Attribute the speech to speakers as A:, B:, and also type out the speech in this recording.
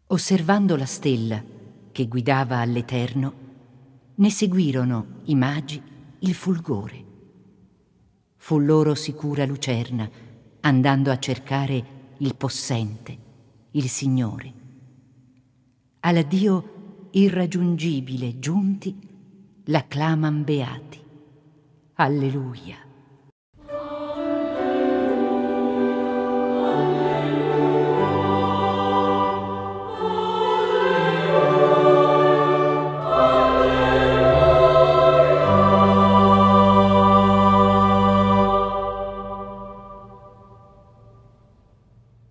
A: Osservando la stella che guidava all'Eterno, ne seguirono i magi il fulgore. Fu loro sicura lucerna, andando a cercare il possente, il Signore. Al Dio irraggiungibile giunti, l'acclaman beati. Alleluia.